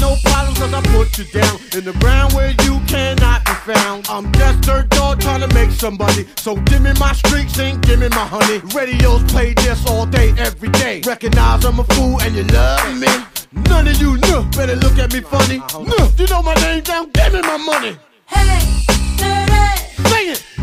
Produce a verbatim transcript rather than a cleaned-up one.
no problems cause I put you down in the ground where you cannot be found. I'm just dirt dog trying to make somebody. So give me my streaks and give me my honey. Radios play this all day, every day. Recognize I'm a fool and you love me. None of you know, better look at me funny. No, you know my name down, give me my money. Hey, dirty. Sing it.